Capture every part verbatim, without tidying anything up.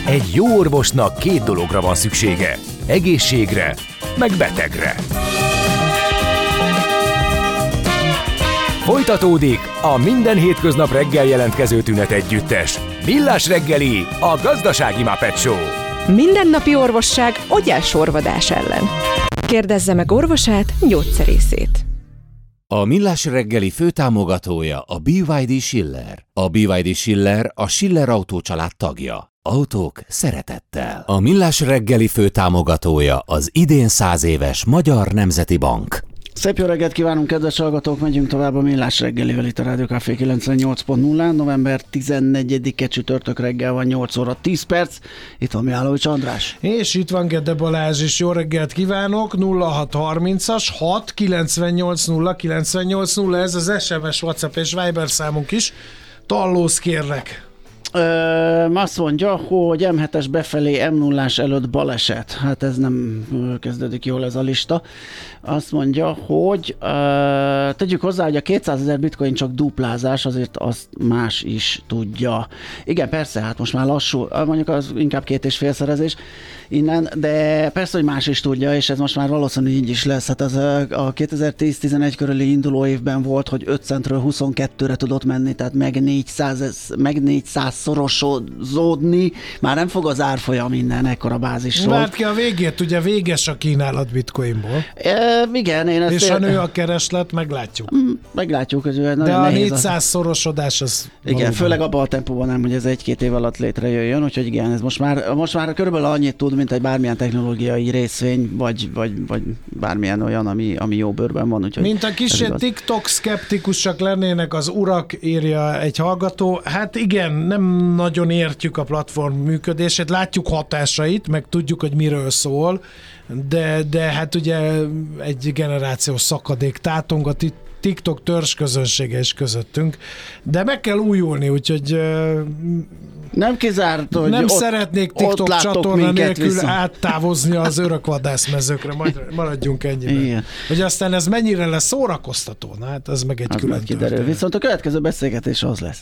Egy jó orvosnak két dologra van szüksége. Egészségre, meg betegre. Folytatódik a minden hétköznap reggel jelentkező tünet együttes. Millás reggeli, a gazdasági Muppet Show. Mindennapi orvosság ogyásorvadás ellen. Kérdezze meg orvosát, gyógyszerészét. A Millás reggeli főtámogatója a bé vé dé Schiller. A bé vé dé Schiller a Schiller Autó család tagja. Autók szeretettel. A Millás reggeli főtámogatója az idén száz éves Magyar Nemzeti Bank. Szép jó reggelt kívánunk, kedves hallgatók! Megyünk tovább a Millás reggelivel itt a Rádió Café kilencvennyolc pont nullán. november tizennegyedike csütörtök reggel van, nyolc óra tíz perc. Itt van Mihálovics András. És itt van Gede Balázs is. Jó reggelt kívánok! nulla hat harmincas hat kilencvennyolc nulla kilencvennyolc nulla, ez az es em es, WhatsApp és Viber számunk is. Tallóz kérlek! Ö, azt mondja, hogy em hetes befelé em nullás előtt baleset. Hát ez nem kezdődik jól ez a lista. Azt mondja, hogy ö, tegyük hozzá, hogy a kétszázezer bitcoin csak duplázás, azért azt más is tudja. Igen, persze, hát most már lassú, mondjuk az inkább két és félszerezés innen, de persze, hogy más is tudja, és ez most már valószínűleg így is lesz. Hát az a kétezer-tíz-tizenegy körüli induló évben volt, hogy öt centről huszonkettőre tudott menni, tehát meg négyszáz, meg négyszáz szorosodni, már nem fog az árfolyam innen ekkora bázisról. Várt ki a végét, ugye véges a kínálat bitcoinból. E, igen, én ezt... És a nő a kereslet, meglátjuk. Meglátjuk, hogy nagyon de a nehéz négyszáz szorosodás az... Igen, valóban. Főleg abban a tempóban nem, hogy ez egy-két év alatt létrejöjjön, úgyhogy igen, ez most már, most már körülbelül annyit tud, mint egy bármilyen technológiai részvény, vagy, vagy, vagy bármilyen olyan, ami, ami jó bőrben van. Úgyhogy mint a kicsit TikTok szkeptikusak lennének az urak, írja egy hallgató. Hát igen, nem nagyon értjük a platform működését, látjuk hatásait, meg tudjuk, hogy miről szól, de, de hát ugye egy generációs szakadék tátong a TikTok törzsközönsége is közöttünk, de meg kell újulni, úgyhogy nem kizárt, hogy nem ott, szeretnék TikTok csatorna nélkül viszont áttávozni az örök vadászmezőkre, majd maradjunk ennyiben. Igen. Hogy aztán ez mennyire lesz szórakoztató, na hát ez meg egy az külön történet. Viszont a következő beszélgetés az lesz.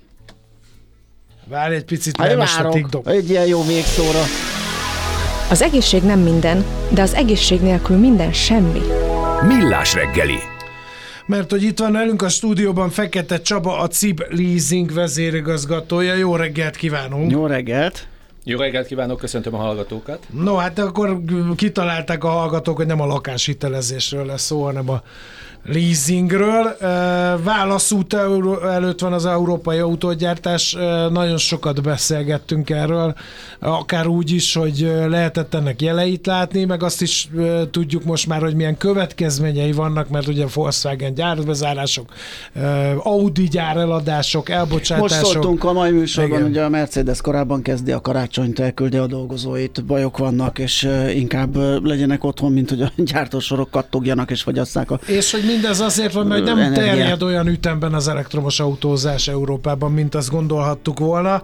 Várj egy picit, mert most a TikTok. Egy ilyen jó végszóra. Az egészség nem minden, de az egészség nélkül minden semmi. Millás reggeli. Mert hogy itt van velünk a stúdióban Fekete Csaba, a cé i bé Leasing vezérigazgatója. Jó reggelt kívánunk! Jó reggelt! Jó reggelt kívánok, köszöntöm a hallgatókat! No, hát akkor kitalálták a hallgatók, hogy nem a lakáshitelezésről lesz szó, hanem a leasingről. Válaszút előtt van az európai autógyártás, nagyon sokat beszélgettünk erről, akár úgy is, hogy lehetett ennek jeleit látni, meg azt is tudjuk most már, hogy milyen következményei vannak, mert ugye Volkswagen gyárbezárások, Audi gyáreladások, elbocsátások. Most szóltunk a mai műsorban, ugye a Mercedes korábban kezdi a karácsonyt, elküldi a dolgozóit, bajok vannak, és inkább legyenek otthon, mint hogy a gyártósorok kattogjanak és fogyasszák a... És hogy mindez azért van, mert nem energiát. Terjed olyan ütemben az elektromos autózás Európában, mint azt gondolhattuk volna.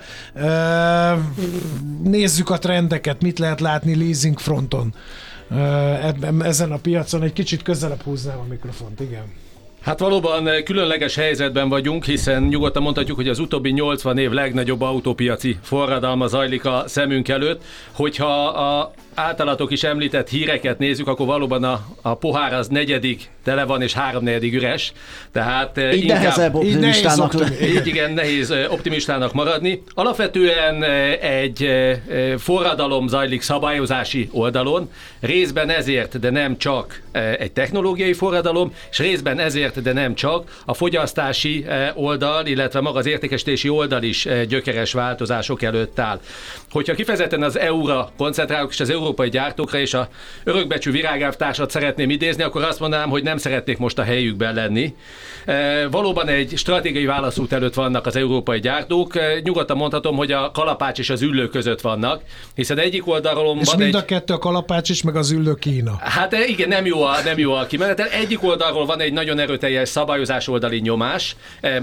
Nézzük a trendeket, mit lehet látni leasing fronton. Ezen a piacon egy kicsit közelebb húznám a mikrofont, igen. Hát valóban különleges helyzetben vagyunk, hiszen nyugodtan mondhatjuk, hogy az utóbbi nyolcvan év legnagyobb autópiaci forradalma zajlik a szemünk előtt. Hogyha a általatok is említett híreket nézzük, akkor valóban a, a pohár az negyedik tele van, és háromnegyedig üres. Tehát így inkább, nehezebb optimistának. Így, nehéz, így igen, nehéz optimistának maradni. Alapvetően egy forradalom zajlik szabályozási oldalon, részben ezért, de nem csak egy technológiai forradalom, és részben ezért, de nem csak a fogyasztási oldal, illetve maga az értékesítési oldal is gyökeres változások előtt áll. Hogyha kifejezetten az é u-ra koncentrálok, és az európai gyártókra és a örökbecsű virágávtársat szeretném idézni, akkor azt mondanám, hogy nem szeretnék most a helyükben lenni. E, valóban egy stratégiai válaszút előtt vannak az európai gyártók. E, nyugodtan mondhatom, hogy a kalapács és az üllő között vannak, hiszen egyik oldalról és van mind egy... a kettő, a kalapács is, meg az üllő Kína. Hát igen, nem jó a, nem jó a kimenetel. Egyik oldalról van egy nagyon erőteljes erőteljes szabályozás oldali nyomás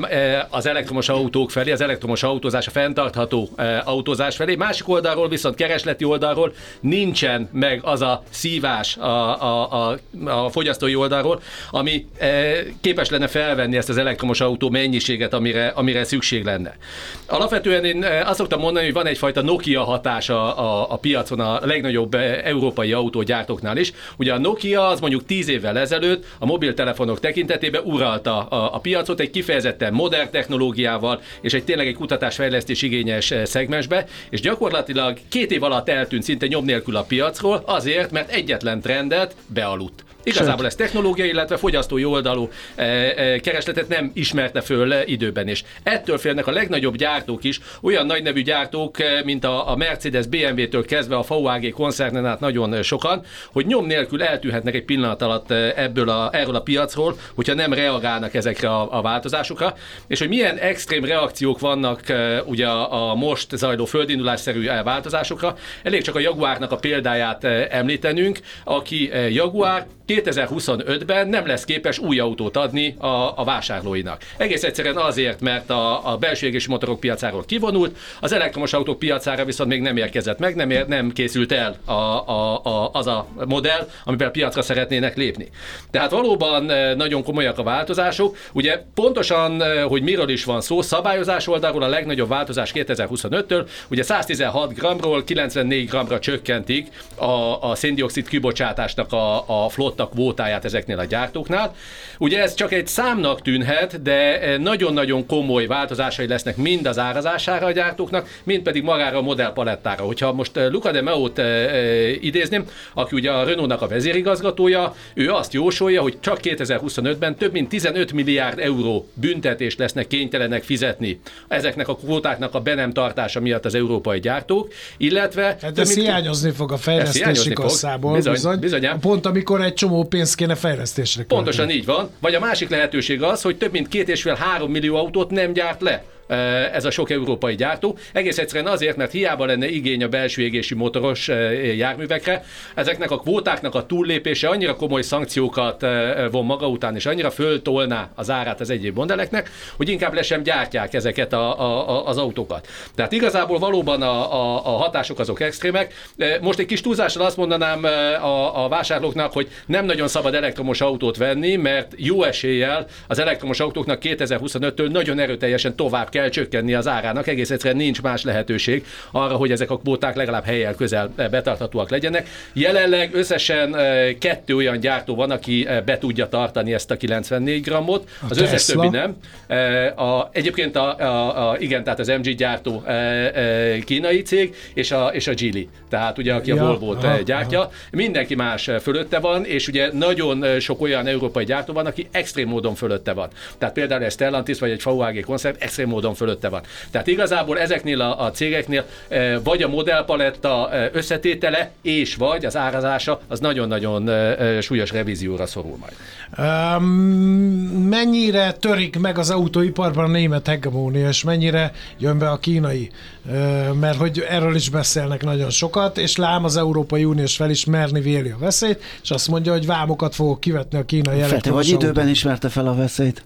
az elektromos autók felé, az elektromos autózás, a fenntartható autózás felé. Másik oldalról viszont keresleti oldalról nincsen meg az a szívás a, a, a, a fogyasztói oldalról, ami képes lenne felvenni ezt az elektromos autó mennyiséget, amire, amire szükség lenne. Alapvetően én azt szoktam mondani, hogy van egyfajta Nokia hatás a, a, a piacon a legnagyobb európai autógyártóknál is. Ugye a Nokia az mondjuk tíz évvel ezelőtt a mobiltelefonok tekintetében uralta a, a piacot egy kifejezetten modern technológiával és egy tényleg egy kutatásfejlesztés igényes szegmensbe, és gyakorlatilag két év alatt eltűnt szinte nyom nélkül a piacról azért, mert egyetlen trendet bealudt. Igazából ez technológiai, illetve fogyasztói oldalú e, e, keresletet nem ismerte föl időben, és ettől félnek a legnagyobb gyártók is, olyan nagy nevű gyártók, mint a, a Mercedes, bé em vé-től kezdve a vé á gé koncernen át nagyon sokan, hogy nyom nélkül eltűnhetnek egy pillanat alatt ebből a, erről a piacról, hogyha nem reagálnak ezekre a, a változásokra, és hogy milyen extrém reakciók vannak ugye a, a most zajló földindulásszerű változásokra. Elég csak a Jaguárnak a példáját említenünk, aki Jaguár kétezer-huszonötben nem lesz képes új autót adni a, a vásárlóinak. Egész egyszerűen azért, mert a, a belső égési motorok piacáról kivonult, az elektromos autók piacára viszont még nem érkezett meg, nem, ér, nem készült el a, a, a, az a modell, amivel piacra szeretnének lépni. Tehát valóban nagyon komolyak a változások. Ugye pontosan, hogy miről is van szó, szabályozás oldalról a legnagyobb változás kétezer-huszonöttől, ugye száztizenhat grammról kilencvennégy grammra csökkentik a, a széndioxid kibocsátásnak a, a flott a kvótáját ezeknél a gyártóknál. Ugye ez csak egy számnak tűnhet, de nagyon-nagyon komoly változásai lesznek mind az árazására a gyártóknak, mind pedig magára a modellpalettára. Hogyha most Luca de Meo-t idézném, aki ugye a Renault-nak a vezérigazgatója, ő azt jósolja, hogy csak kétezer-huszonötben több mint tizenöt milliárd euró büntetést lesznek kénytelenek fizetni ezeknek a kvótáknak a be nem tartása miatt az európai gyártók, illetve... Hát ez hiányozni fog a fejlesztési kasszából, bizony, bizony, bizony. Pont amikor egy csomó pénzt kéne fejlesztésre költeni. Pontosan így van. Vagy a másik lehetőség az, hogy több mint két és fél három millió autót nem gyárt le ez a sok európai gyártó. Egész egyszerűen azért, mert hiába lenne igény a belső égési motoros járművekre, ezeknek a kvótáknak a túllépése annyira komoly szankciókat von maga után, és annyira föltolná az árát az egyéb modelleknek, hogy inkább le sem gyártják ezeket a, a, az autókat. Tehát igazából valóban a, a, a hatások azok extrémek. Most egy kis túlzással azt mondanám a, a vásárlóknak, hogy nem nagyon szabad elektromos autót venni, mert jó eséllyel az elektromos autóknak kétezer-huszonöttől nagyon erőteljesen tovább kell csökkenni az árának, egész egyszerűen nincs más lehetőség arra, hogy ezek a kvóták legalább hellyel közel betarthatóak legyenek. Jelenleg összesen kettő olyan gyártó van, aki be tudja tartani ezt a kilencvennégy grammot, az a összes Tesla. többi nem. A, egyébként a, a, a, igen, tehát az em gé gyártó kínai cég, és a, és a Geely, tehát ugye aki ja, a Volvo-t aha, gyártja, aha. Mindenki más fölötte van, és ugye nagyon sok olyan európai gyártó van, aki extrém módon fölötte van. Tehát például egy Stellantis vagy egy vé á gé koncern extrém módon fölötte van. Tehát igazából ezeknél a, a cégeknél e, vagy a modellpaletta e, összetétele, és vagy az árazása, az nagyon-nagyon e, súlyos revízióra szorul majd. Um, mennyire törik meg az autóiparban a német hegemónia, és mennyire jön be a kínai? Uh, mert hogy erről is beszélnek nagyon sokat, és lám az Európai Uniós felismerni véli a veszélyt, és azt mondja, hogy vámokat fogok kivetni a kínai elektromos Fete, vagy időben ismerte fel a veszélyt?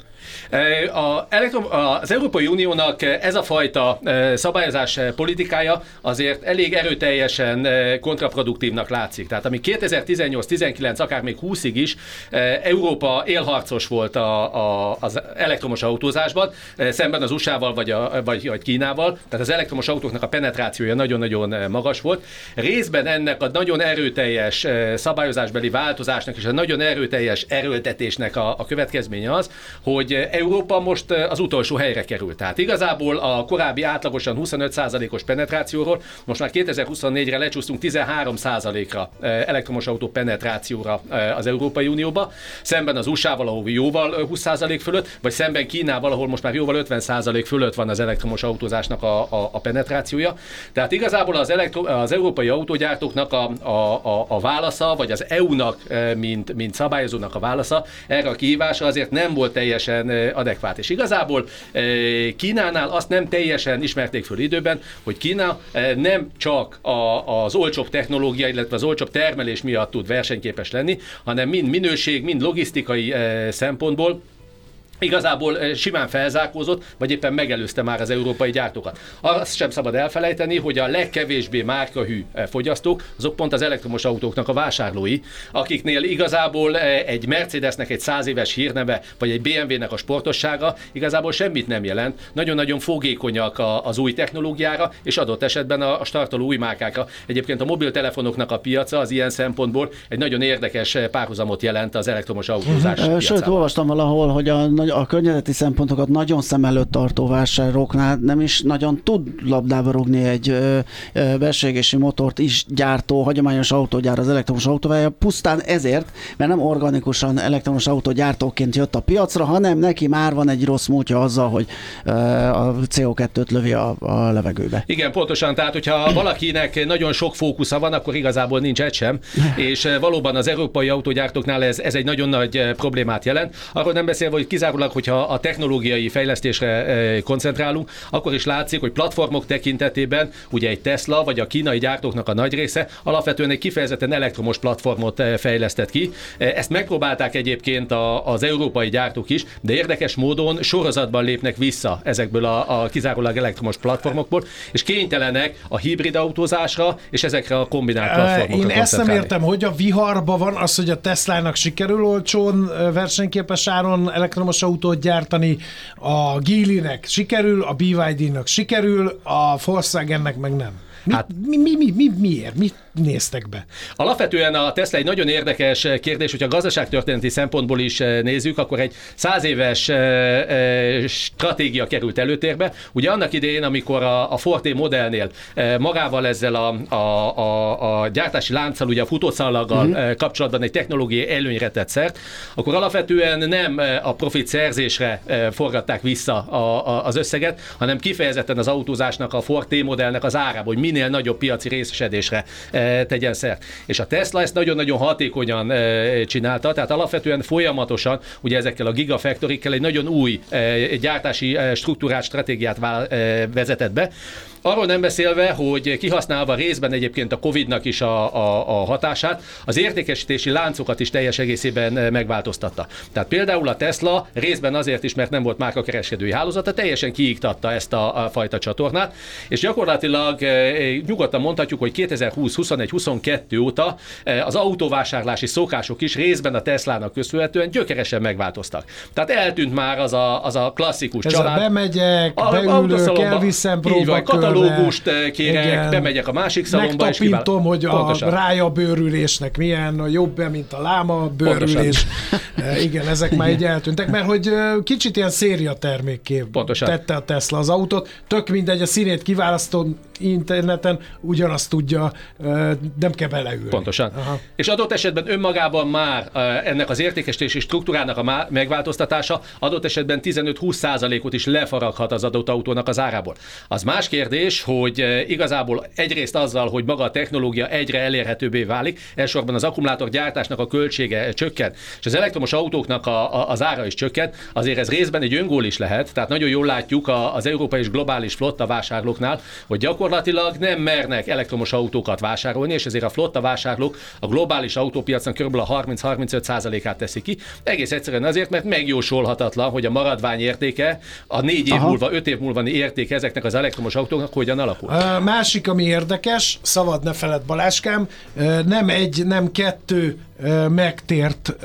A elektrom, az Európai Uniónak ez a fajta szabályozás politikája azért elég erőteljesen kontraproduktívnak látszik. Tehát ami kétezer-tizennyolc tizenkilenc, akár még húszig is Európa élharcos volt a, a, az elektromos autózásban, szemben az u es á-val vagy, a, vagy, vagy Kínával, tehát az elektromos autóknak a penetrációja nagyon-nagyon magas volt. Részben ennek a nagyon erőteljes szabályozásbeli változásnak és a nagyon erőteljes erőltetésnek a, a következménye az, hogy Európa most az utolsó helyre került. Tehát igazából a korábbi átlagosan huszonöt százalékos penetrációról most már kétezer-huszonnégyre lecsúsztunk tizenhárom százalékra elektromos autó penetrációra az Európai Unióba, szemben az u es á-val, ahol jóval húsz százalék fölött, vagy szemben Kínával, ahol most már jóval ötven százalék fölött van az elektromos autózásnak a, a, a penetrációja. Tehát igazából az, elektro, az európai autógyártóknak a, a, a, a válasza, vagy az é u-nak, mint, mint szabályozónak a válasza erre a kihívásra azért nem volt teljesen adekvát. És igazából Kínánál azt nem teljesen ismerték föl időben, hogy Kína nem csak az olcsóbb technológia, illetve az olcsóbb termelés miatt tud versenyképes lenni, hanem mind minőség, mind logisztikai szempontból igazából simán felzárkózott, vagy éppen megelőzte már az európai gyártókat. Azt sem szabad elfelejteni, hogy a legkevésbé márkahű fogyasztók, azok pont az elektromos autóknak a vásárlói, akiknél igazából egy Mercedesnek egy száz éves hírneve, vagy egy bé em vé-nek a sportossága igazából semmit nem jelent. Nagyon-nagyon fogékonyak az új technológiára, és adott esetben a startoló új márkákra. Egyébként a mobiltelefonoknak a piaca az ilyen szempontból egy nagyon érdekes párhuzamot jelent az elektromos autózás piacában. Sőt, olvastam valahol, hogy a, a környezeti szempontokat nagyon szem előtt tartó vásároknál nem is nagyon tud labdába rúgni egy ö, ö, belső égési motort is gyártó, hagyományos autógyár az elektromos autóvája, pusztán ezért, mert nem organikusan elektromos autógyártóként jött a piacra, hanem neki már van egy rossz múltja azzal, hogy ö, a cé o kettőt lövi a, a levegőbe. Igen, pontosan, tehát hogyha valakinek nagyon sok fókusza van, akkor igazából nincs egy sem, és valóban az európai autógyártóknál ez, ez egy nagyon nagy problémát jelent. Arról nem beszélve, hogy kizárólag, hogyha a technológiai fejlesztésre koncentrálunk, akkor is látszik, hogy platformok tekintetében ugye egy Tesla vagy a kínai gyártóknak a nagy része alapvetően egy kifejezetten elektromos platformot fejlesztett ki. Ezt megpróbálták egyébként a, az európai gyártók is, de érdekes módon sorozatban lépnek vissza ezekből a, a kizárólag elektromos platformokból, és kénytelenek a hibrid autózásra és ezekre a kombinált platformokra. Én ezt nem értem, hogy a viharban van az, hogy a Teslának sikerül olcsón versenyképes áron elektromos autót gyártani, a Geelynek sikerül, a bé vé dé-nak sikerül, a Volkswagennek meg nem. Mi, hát, mi, mi, mi, mi, miért? Mit néztek be? Alapvetően a Tesla egy nagyon érdekes kérdés, hogyha gazdaságtörténeti szempontból is nézzük, akkor egy száz éves stratégia került előtérbe. Ugye annak idején, amikor a, a Forte modellnél magával ezzel a, a, a, a gyártási lánccal, ugye a futószalaggal uh-huh. kapcsolatban egy technológiai előnyre tett szert, akkor alapvetően nem a profit szerzésre forgatták vissza a, a, az összeget, hanem kifejezetten az autózásnak, a Forte modellnek az árába, hogy minél nagyobb piaci részesedésre tegyen szert. És a Tesla ezt nagyon-nagyon hatékonyan csinálta, tehát alapvetően folyamatosan, ugye ezekkel a gigafactorikkel egy nagyon új gyártási struktúrát, stratégiát vezetett be. Arról nem beszélve, hogy kihasználva részben egyébként a Covidnak is a, a, a hatását, az értékesítési láncokat is teljes egészében megváltoztatta. Tehát például a Tesla részben azért is, mert nem volt márkakereskedői hálózata, teljesen kiiktatta ezt a, a fajta csatornát, és gyakorlatilag nyugodtan mondhatjuk, hogy kétezer-húsz, huszonegy, huszonkettő óta az autóvásárlási szokások is részben a Teslának köszönhetően gyökeresen megváltoztak. Tehát eltűnt már az a, az a klasszikus ez család. A bemegyek, beülök, elviszem próbakörbe. Katalógust kérek, igen, bemegyek a másik szalomba, és megtapintom, hogy a rája bőrülésnek milyen jobb, mint a láma bőrülés. Igen, ezek már így eltűntek, mert hogy kicsit ilyen széria termékké tette a Tesla az autót. Tök mindegy, a színét kiválasztom interneten, ugyanazt tudja, nem kell beleülni. Pontosan. Aha. És adott esetben önmagában már ennek az értékesítési struktúrának a megváltoztatása adott esetben tizenöt-húsz százalékot is lefaraghat az adott autónak az árából. Az más kérdés, hogy igazából egyrészt azzal, hogy maga a technológia egyre elérhetőbbé válik, elsősorban az akkumulátorgyártásnak a költsége csökken, és az elektromos autóknak a, a, az ára is csökken, azért ez részben egy öngól is lehet, tehát nagyon jól látjuk az európai és globális flotta vásárlóknál, hogy gyakorlatilag nem mernek elektromos autókat vásárolni, és ezért a flotta vásárlók a globális autópiacnak kb. A harminc-harmincöt százalékát teszik ki. Egész egyszerűen azért, mert megjósolhatatlan, hogy a maradvány értéke, a négy év Aha. múlva, öt év múlva értéke ezeknek az elektromos autóknak hogyan alakul. A másik, ami érdekes, szabad ne feled Baláskám, nem egy, nem kettő megtért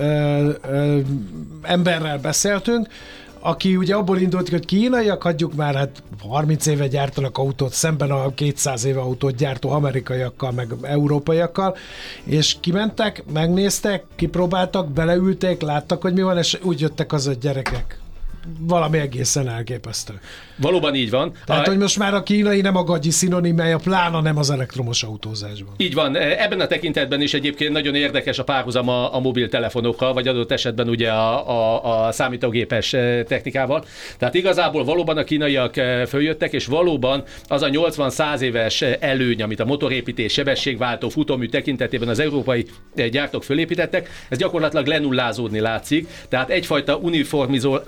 emberrel beszéltünk, aki ugye abból indult, hogy kínaiak, hagyjuk már, hát harminc éve gyártanak autót, szemben a kétszáz éve autót gyártó amerikaiakkal, meg európaiakkal, és kimentek, megnéztek, kipróbáltak, beleülték, láttak, hogy mi van, és úgy jöttek az, hogy gyerekek. Valami egészen elképesztő. Valóban így van. Tehát, a... hogy most már a kínai nem a gagyi szinonimája, plána nem az elektromos autózásban. Így van. Ebben a tekintetben is egyébként nagyon érdekes a párhuzam a, a mobiltelefonokkal, vagy adott esetben ugye a, a, a számítógépes technikával. Tehát igazából valóban a kínaiak följöttek, és valóban az a nyolcvan-száz éves előny, amit a motorépítés, sebességváltó, futómű tekintetében az európai gyártók fölépítettek, ez gyakorlatilag lenullázódni látszik. Tehát egyfajta uniformizó, uniform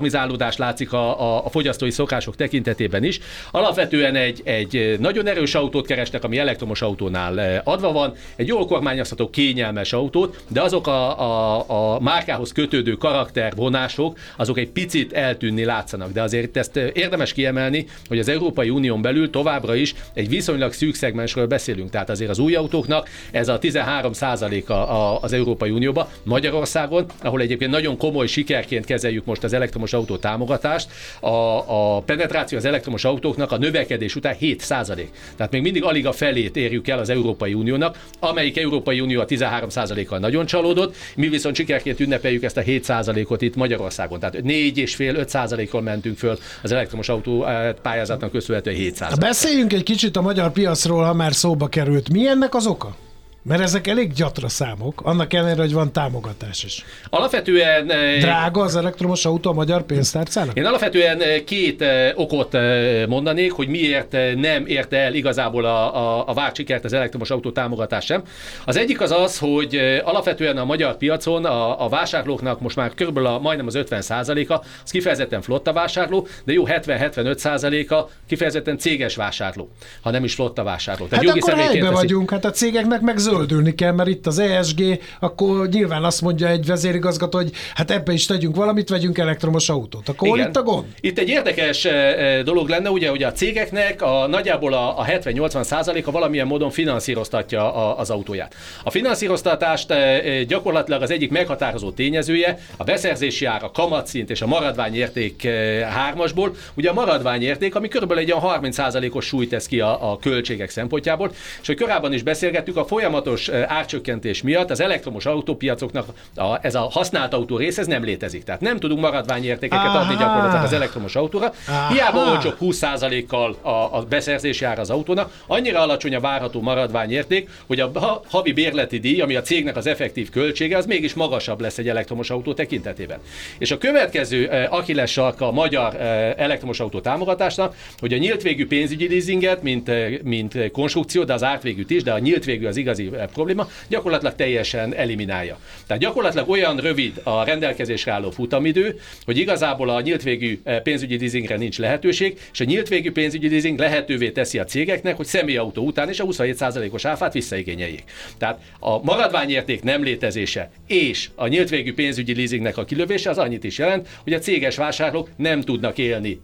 uniformizálódás látszik a, a, a fogyasztói szokások tekintetében is. Alapvetően egy, egy nagyon erős autót keresnek, ami elektromos autónál adva van, egy jól kormányozható, kényelmes autót, de azok a, a, a márkához kötődő karaktervonások, azok egy picit eltűnni látszanak. De azért ezt érdemes kiemelni, hogy az Európai Unión belül továbbra is egy viszonylag szűk szegmensről beszélünk. Tehát azért az új autóknak ez a tizenhárom százaléka az Európai Unióban. Magyarországon, ahol egyébként nagyon komoly sikerként kezeljük most az elektromos autó támogatást, a, a penetráció az elektromos autóknak a növekedés után hét százalék. Tehát még mindig alig a felét érjük el az Európai Uniónak, amelyik Európai Unió a tizenhárom százalékkal nagyon csalódott, mi viszont sikerként ünnepeljük ezt a hét százalékot itt Magyarországon. Tehát négy és fél öt százalékon mentünk föl az elektromos autó pályázatnak köszönhetően hét százalék. Beszéljünk egy kicsit a magyar piacról, ha már szóba került. Mi ennek az oka? Mert ezek elég gyatra számok, annak ellenére, hogy van támogatás is. Alapvetően... Drága az elektromos autó a magyar pénztárcának? Én alapvetően két okot mondanék, hogy miért nem érte el igazából a, a, a várt sikert az elektromos autó támogatás sem. Az egyik az az, hogy alapvetően a magyar piacon a, a vásárlóknak most már körülbelül a, majdnem az ötven százaléka, az kifejezetten flotta vásárló, de jó hetven-hetvenöt százaléka kifejezetten céges vásárló, ha nem is flotta vásárló. Tehát hát akkor helyben vagyunk, hát a cégeknek meg zöldülni kell, mert itt az E S G, akkor nyilván azt mondja egy vezérigazgató, hogy hát ebbe is tegyünk valamit, vegyünk elektromos autót. Akkor hol itt a gond? Itt egy érdekes dolog lenne, ugye, hogy a cégeknek a, nagyjából a, a hetven-nyolcvan százaléka valamilyen módon finanszíroztatja a, az autóját. A finanszíroztatást gyakorlatilag az egyik meghatározó tényezője a beszerzési ár, a kamatszint és a maradványérték hármasból. Ugye a maradványérték, ami körülbelül egy olyan harminc százalékos súlyt tesz ki a, a költségek szempontjából, és hogy korábban is beszélgettük, a folyamatos árcsökkentés miatt az elektromos autópiacoknak a, ez a használt autó rész, ez nem létezik. Tehát nem tudunk maradványértékeket Aha. adni gyakorlatilag az elektromos autóra. Aha. Hiába olcsóbb húsz százalékkal a, a beszerzési ár az autónak, annyira alacsony a várható maradványérték, hogy a havi bérleti díj, ami a cégnek az effektív költsége, az mégis magasabb lesz egy elektromos autó tekintetében. És a következő Achilles sarka a magyar elektromos autó támogatásnak, hogy a nyílt végű pénzügyi leasinget, mint, mint konstrukció, de az ártvégűt is, de a nyílt végű az igazi probléma, gyakorlatilag teljesen eliminálja. Tehát gyakorlatilag olyan rövid a rendelkezésre álló futamidő, hogy igazából a nyílt végű pénzügyi leasingre nincs lehetőség, és a nyílt végű pénzügyi leasing lehetővé teszi a cégeknek, hogy személyautó után is a huszonhét százalékos áfát visszaigényeljék. Tehát a maradványérték nem létezése és a nyílt végű pénzügyi leasingnek a kilövése az annyit is jelent, hogy a céges vásárlók nem tudnak élni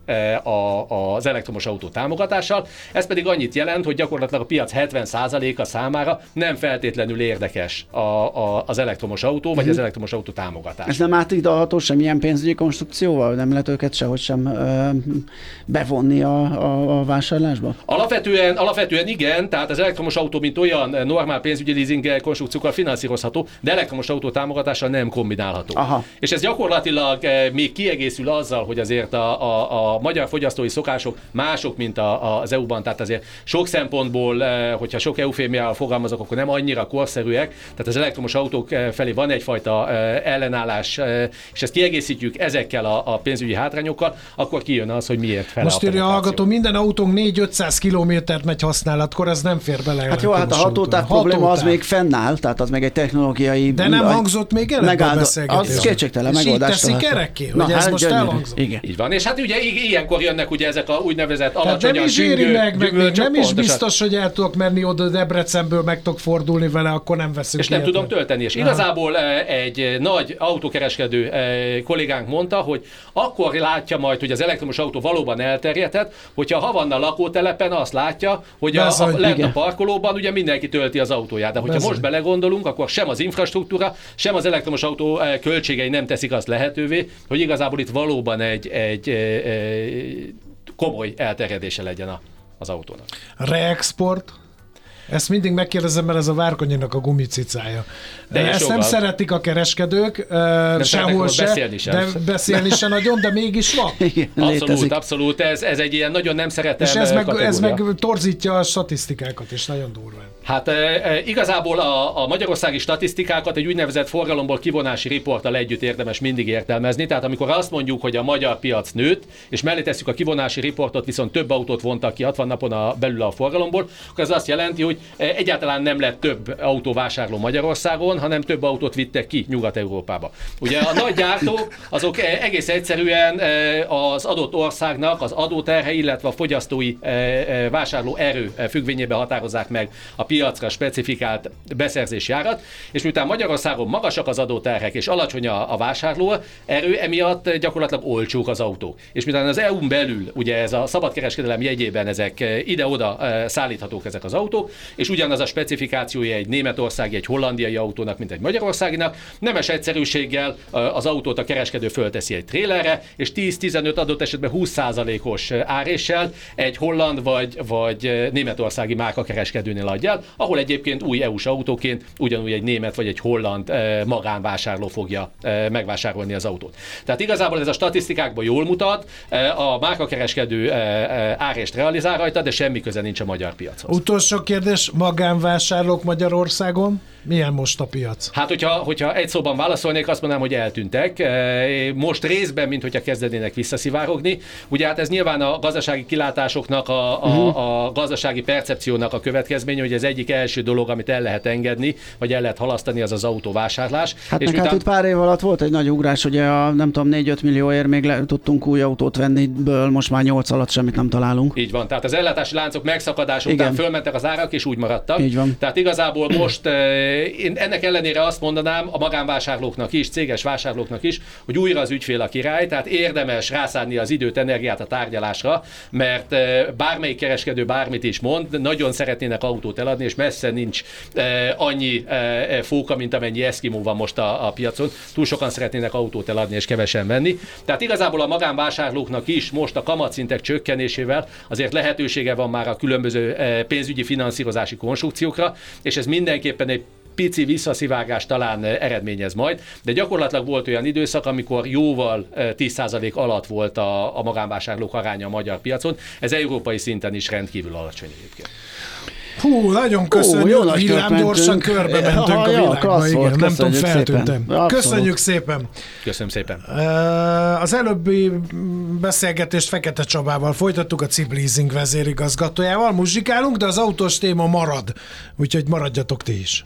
az elektromos autó támogatással. Ez pedig annyit jelent, hogy gyakorlatilag a piac hetven százaléka számára nem feltétlenül érdekes a, a, az elektromos autó, vagy az elektromos autó támogatás. Ez nem átidalható semmilyen pénzügyi konstrukcióval? Nem lehet őket sehogy sem ö, bevonni a, a, a vásárlásba? Alapvetően, alapvetően igen, tehát az elektromos autó, mint olyan normál pénzügyi leasing konstrukciókkal finanszírozható, de elektromos autó támogatással nem kombinálható. Aha. És ez gyakorlatilag még kiegészül azzal, hogy azért a, a, a magyar fogyasztói szokások mások, mint a, az é u-ban, tehát azért sok szempontból, hogyha sok eufémiával fogalmazok, akkor nem annyira korszerűek, tehát az elektromos autók felé van egyfajta ellenállás, és ezt kiegészítjük ezekkel a, a pénzügyi hátrányokkal, akkor kijön az, hogy miért fel. Most írja a hallgató, minden autónk négy-ötszáz kilométert megy használatkor, ez nem fér bele. Hát jó, hát a hatótáv probléma az még fennáll, tehát az még egy technológiai... De nem hangzott még ebben a beszélgetésben. Az kétségtelen megoldás. És így teszik erekké, hogy Na, ez hát most elhangzott. Igen. Így van, és hát ugye ilyenkor jönnek ugye ezek a úgynevezett alacsonyan süngő meg, meg még nem is biztos, hogy el tudok menni oda Debrecenből, meg tudok fordulni vele, akkor nem veszünk. És nem tudom tölteni. És igazából egy nagy autókereskedő kollégánk mondta, hogy akkor látja majd, hogy az elektromos autó valóban elterjedhet, hogyha ha van a lakótelepen, azt látja, hogy a, a, lent a parkolóban ugye mindenki tölti az autóját. De hogyha Bezony. most belegondolunk, akkor sem az infrastruktúra, sem az elektromos autó költségei nem teszik azt lehetővé, hogy igazából itt valóban egy, egy, egy komoly elterjedése legyen a, az autónak. Reexport? Ezt mindig megkérdezem, mert ez a Várkonyinak a gumicicája. De ezt nem szeretik a kereskedők, nem sehol se, beszélni sem. De beszélni se nagyon, de mégis van. Igen, abszolút, létezik. abszolút. Ez, ez egy ilyen nagyon nem szeretem És ez meg, ez meg torzítja a statisztikákat is nagyon durván. Hát e, igazából a, a magyarországi statisztikákat egy úgynevezett forgalomból kivonási riporttal együtt érdemes mindig értelmezni. Tehát amikor azt mondjuk, hogy a magyar piac nőtt, és mellé tesszük a kivonási riportot, viszont több autót vontak ki hatvan napon a, belül a forgalomból, akkor ez azt jelenti, hogy egyáltalán nem lett több autóvásárló Magyarországon, hanem több autót vittek ki Nyugat-Európába. Ugye a nagy gyártók azok egész egyszerűen az adott országnak az adóterhe, illetve a fogyasztói vásárló erő függvényében határozzák meg a piacra specifikált beszerzési árat, és miután Magyarországon magasak az adóterhek és alacsony a, a vásárló erő, emiatt gyakorlatilag olcsók az autók. És miután az é u-n belül, ugye ez a szabadkereskedelem jegyében ezek ide-oda szállíthatók ezek az autók, és ugyanaz a specifikációja egy németországi, egy hollandiai autónak, mint egy magyarországinak, nemes egyszerűséggel az autót a kereskedő fölteszi egy trélerre, és tíz-tizenöt adott esetben húsz százalékos áréssel egy holland vagy, vagy németországi márkakereskedőnél adja, ahol egyébként új é u-s autóként ugyanúgy egy német vagy egy holland e, magánvásárló fogja e, megvásárolni az autót. Tehát igazából ez a statisztikákban jól mutat, e, a márkakereskedő e, e, árést realizál rajta, de semmi köze nincs a magyar piachoz. Utolsó kérdés, magánvásárlók Magyarországon? Milyen most a piac? Hát, hogyha, hogyha egy szóban válaszolnék, azt mondanám, hogy eltűntek. Most részben, mint hogyha kezdenének visszaszivárogni. Ugye hát ez nyilván a gazdasági kilátásoknak, a, a, uh-huh. a gazdasági percepciónak a következménye, hogy ez egyik első dolog, amit el lehet engedni, vagy el lehet halasztani, az az autóvásárlás. Hát, és meg hát itt pár év alatt volt egy nagy ugrás, ugye a, nem tudom, négy-öt millióért még le, tudtunk új autót venni, ből most már nyolc alatt semmit nem találunk. Így van, tehát az ellátási láncok megszakadása után fölmentek az árak, és úgy maradtak. Így van. Tehát igazából most én ennek ellenére azt mondanám a magánvásárlóknak is, céges vásárlóknak is, hogy újra az ügyfél a király, tehát érdemes rászánni az időt, energiát a tárgyalásra, mert bármelyik kereskedő bármit is mond, nagyon szeretnének autót eladni, és messze nincs annyi fóka, mint amennyi eszkimó van most a, a piacon. Túl sokan szeretnének autót eladni, és kevesen venni. Tehát igazából a magánvásárlóknak is most a kamatszintek csökkenésével azért lehetősége van már a különböző pénzügyi finanszírozási konstrukciókra, és ez mindenképpen egy pici visszaszivárgás talán eredményez majd, de gyakorlatilag volt olyan időszak, amikor jóval tíz százalék alatt volt a, a magánvásárlók aránya a magyar piacon. Ez európai szinten is rendkívül alacsony egyébként. Hú, nagyon köszönjük, Ó, villámgyorsan körbe mentünk ha, a világba, igen, volt, nem tudom, feltűntem. Szépen. Köszönjük szépen. Köszönöm szépen. Az előbbi beszélgetést Fekete Csabával folytattuk, a CIP Leasing vezérigazgatójával, muzsikálunk, de az autós téma marad, úgyhogy maradjatok ti is.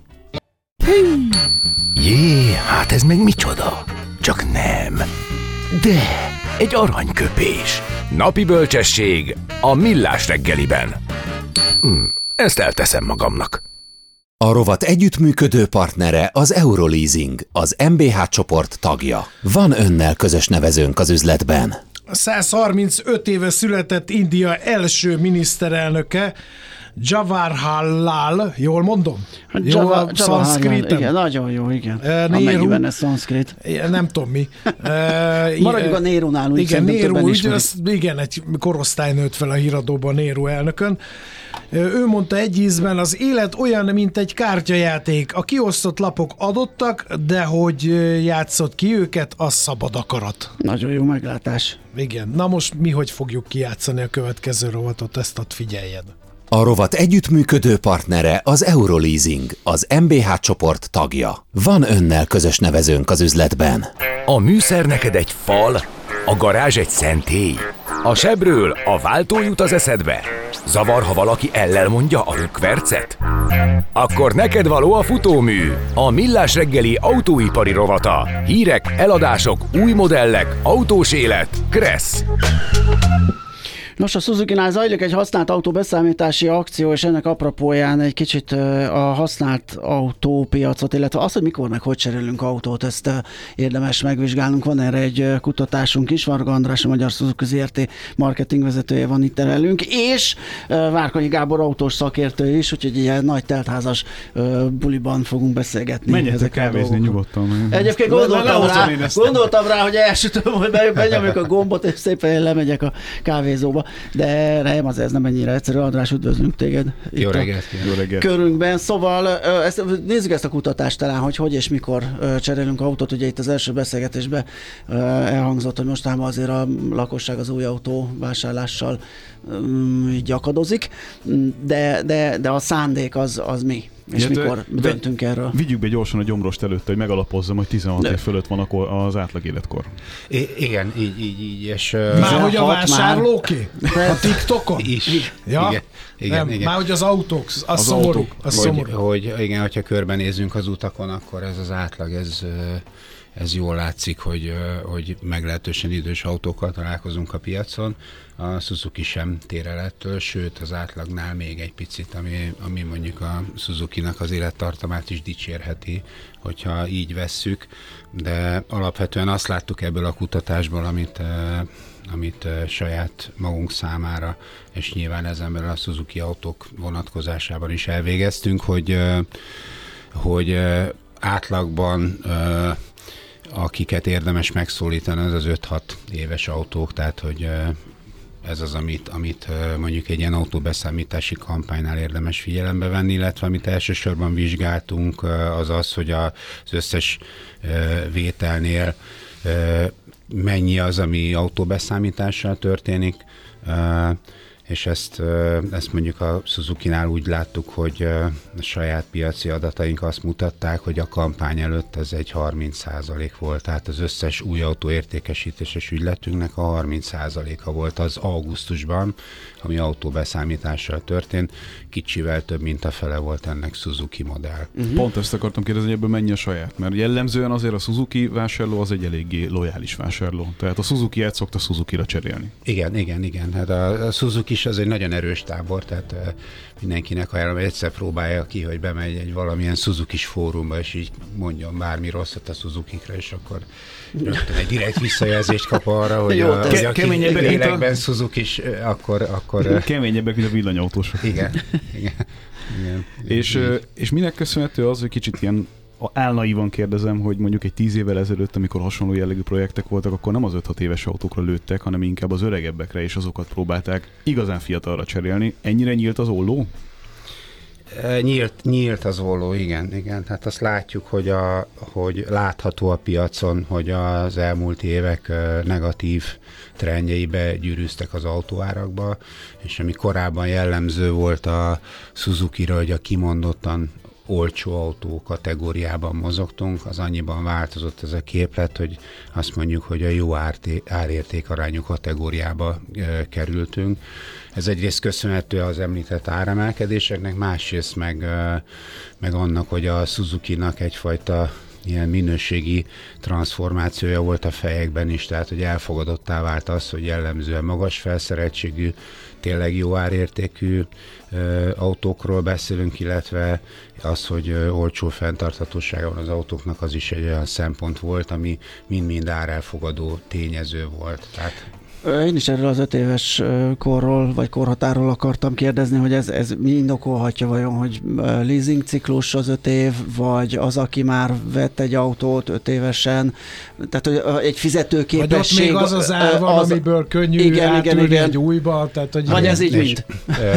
Jé, hát ez meg micsoda? Csak nem. De, egy aranyköpés. Napi bölcsesség a Millás reggeliben. Hm, ezt elteszem magamnak. A rovat együttműködő partnere az Euroleasing, az em bé há csoport tagja. Van önnel közös nevezőnk az üzletben. száz harmincöt éve született India első miniszterelnöke, Jawaharlal, jól mondom? Java, Szanszkritem? Igen, nagyon jó, igen. Uh, Amennyiben ez szanszkrit. Nem tudom mi. Uh, Maradjuk a Nérunál, úgy igen, Néru, úgy, az, igen, egy korosztály nőtt fel a híradóban Néru elnökön. Ő mondta egy ízben, az élet olyan, mint egy kártyajáték. A kiosztott lapok adottak, de hogy játszott ki őket, az szabad akarat. Nagyon jó meglátás. Igen. Na most mi hogy fogjuk kijátszani a következő rovatot, ezt ad figyeljed. A rovat együttműködő partnere az Euroleasing, az em bé há csoport tagja. Van önnel közös nevezőnk az üzletben. A műszer neked egy fal, a garázs egy szentély. A sebről a váltó jut az eszedbe. Zavar, ha valaki ellel mondja a rükvercet? Akkor neked való a futómű, a Millás reggeli autóipari rovata. Hírek, eladások, új modellek, autós élet, Kressz. Nos, a Suzuki-nál zajlik egy használt autó beszámítási akció, és ennek apropóján egy kicsit a használt autópiacot, illetve azt, hogy mikor meg hogy cserélünk autót, ezt érdemes megvizsgálnunk. Van erre egy kutatásunk is, Varga András, a Magyar Suzuki zé er té marketingvezetője van itt velünk, és Várkonyi Gábor autós szakértő is, úgyhogy ilyen nagy teltházas buliban fogunk beszélgetni. Menjetek kávézni nyugodtan. Egyébként gondoltam rá, gondoltam rá, hogy elsütöm, hogy benyomjuk a gombot, és szépen lemegyek a kávézóba. róla, de nem, az ez nem ennyire egyszerű. András, üdvözlünk téged. Jó reggelt, jó reggelt. Körünkben. Szóval ezt, nézzük ezt a kutatást talán, hogy hogy és mikor cserélünk autót. Ugye itt az első beszélgetésben elhangzott, hogy mostában azért a lakosság az új autó vásárlással így akadozik, de, de, de a szándék az, az mi? És Ilyet, mikor de, döntünk erről? Vigyük be gyorsan a gyomrost előtt, hogy megalapozzam, hogy tizenhat év fölött van az átlag életkor. I- igen, így, így, így. És, már hogy a vásárlóké? A TikTokon? Is. Ja? Igen, igen, nem, igen. már hogy az autók, az, az szomorú. Autók, az hogy, szomorú. hogy igen, hogyha körbenézünk az utakon, akkor ez az átlag, ez, ez jól látszik, hogy, hogy meglehetősen idős autókkal találkozunk a piacon. A Suzuki sem tér el ettől, sőt az átlagnál még egy picit, ami, ami mondjuk a Suzuki-nak az élettartamát is dicsérheti, hogyha így vesszük, de alapvetően azt láttuk ebből a kutatásból, amit, amit saját magunk számára, és nyilván ezen belül a Suzuki autók vonatkozásában is elvégeztünk, hogy, hogy átlagban akiket érdemes megszólítani, az az öt-hat éves autók, tehát hogy ez az, amit, amit mondjuk egy ilyen autóbeszámítási kampánynál érdemes figyelembe venni, illetve amit elsősorban vizsgáltunk, az az, hogy az összes vételnél mennyi az, ami autóbeszámítással történik, és ezt, ezt mondjuk a Suzuki-nál úgy láttuk, hogy a saját piaci adataink azt mutatták, hogy a kampány előtt ez egy harminc százalék volt, tehát az összes új autó értékesítéses ügyletünknek a harminc százaléka volt az augusztusban, ami autóbeszámítással történt, kicsivel több, mint a fele volt ennek Suzuki modell. Uh-huh. Pont ezt akartam kérdezni, hogy ebből mennyi a saját, mert jellemzően azért a Suzuki vásárló az egy eléggé lojális vásárló, tehát a Suzuki-et szokta Suzuki-ra cserélni. Igen, igen, igen, hát a, a Suzuki is az egy nagyon erős tábor, tehát uh, mindenkinek ajánlom, hogy egyszer próbálja ki, hogy bemegy egy valamilyen Suzuki-s fórumba, és így mondjon bármi rosszat a Suzuki-kra, és akkor rögtön egy direkt visszajelzést kap arra, hogy, Jó, a, hogy ke- aki lélekben a... Suzuki-s, akkor... akkor keményebbek, mint a villanyautósok. Igen, igen. igen. És, és minek köszönhető az, hogy kicsit ilyen álnaívan kérdezem, hogy mondjuk egy tíz évvel ezelőtt, amikor hasonló jellegű projektek voltak, akkor nem az öt-hat éves autókra lőttek, hanem inkább az öregebbekre, és azokat próbálták igazán fiatalra cserélni. Ennyire nyílt az olló? Nyílt, nyílt az olló, igen, igen. Hát azt látjuk, hogy, a, hogy látható a piacon, hogy az elmúlt évek negatív trendjeibe gyűrűztek az autóárakba, és ami korábban jellemző volt a Suzuki-ra, hogy a kimondottan olcsó autó kategóriában mozogtunk, az annyiban változott ez a képlet, hogy azt mondjuk, hogy a jó árérték arányú kategóriába e, kerültünk. Ez egyrészt köszönhető az említett áremelkedéseknek, másrészt meg, e, meg annak, hogy a Suzuki-nak egyfajta ilyen minőségi transformációja volt a fejekben is, tehát hogy elfogadottá vált az, hogy jellemzően magas felszereltségű, tényleg jó árértékű ö, autókról beszélünk, illetve az, hogy ö, olcsó fenntarthatósága van az autóknak, az is egy olyan szempont volt, ami mind-mind árelfogadó tényező volt. Tehát Én is erről az öt éves korról, vagy korhatárról akartam kérdezni, hogy ez, ez mi indokolhatja vajon, hogy leasing ciklus az öt év, vagy az, aki már vett egy autót öt évesen, tehát hogy egy fizetőképesség. Vagy ott még az az ár van, az, amiből könnyű igen, átülni igen, igen. egy újba. Tehát, hogy vagy ez így mind?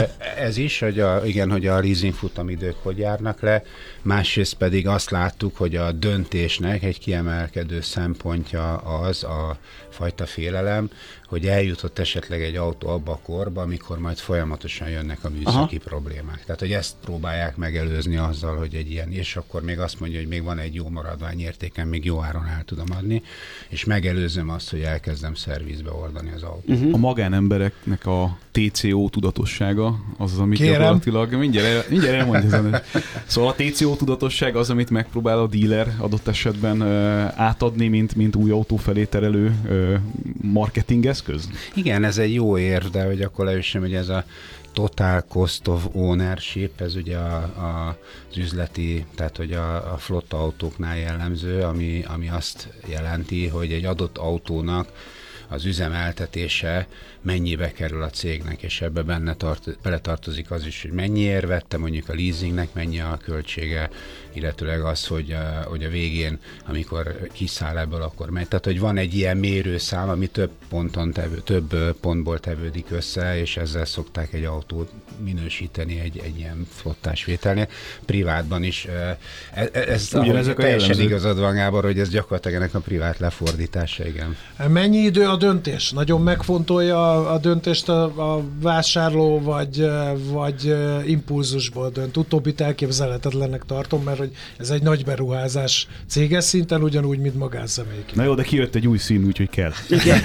Ez is, hogy a, igen, hogy a leasing futamidők hogy járnak le, másrészt pedig azt láttuk, hogy a döntésnek egy kiemelkedő szempontja az a fajta félelem, hogy eljutott esetleg egy autó abba a korba, amikor majd folyamatosan jönnek a műszaki Aha. problémák. Tehát, hogy ezt próbálják megelőzni azzal, hogy egy ilyen, és akkor még azt mondja, hogy még van egy jó maradványértéken, még jó áron el tudom adni, és megelőzöm azt, hogy elkezdem szervizbe oldani az autót. Uh-huh. A magánembereknek a té cé ó tudatossága az, az amit Kérem. gyakorlatilag, mindjárt, mindjárt elmondja. Szóval a té cé ó tudatosság az, amit megpróbál a dealer adott esetben uh, átadni, mint, mint új autó felé terelő uh, marketing eszköz? Igen, ez egy jó érv, de hogy akkor leüssem, hogy ez a total cost of ownership, ez ugye a, a, az üzleti, tehát hogy a, a flotta autóknál jellemző, ami, ami azt jelenti, hogy egy adott autónak az üzemeltetése mennyibe kerül a cégnek, és ebbe benne tart, beletartozik az is, hogy mennyiért vette mondjuk a leasingnek, mennyi a költsége, illetőleg az, hogy a, hogy a végén, amikor kiszáll ebből, akkor megy. Tehát, hogy van egy ilyen mérőszám, ami több ponton tevő, több pontból tevődik össze, és ezzel szokták egy autót minősíteni egy, egy ilyen flottás vételnél. Privátban is. Ez, ez teljesen igazad van, Gábor, hogy ez gyakorlatilag ennek a privát lefordítása, igen. Mennyi idő a döntés? Nagyon megfontolja a döntést a, a vásárló, vagy, vagy impulzusból dönt? Utóbbit elképzelhetetlennek tartom, mert hogy ez egy nagy beruházás céges szinten, ugyanúgy, mint magánszemélyként. Na jó, de kijött egy új szín, úgyhogy kell. Igen.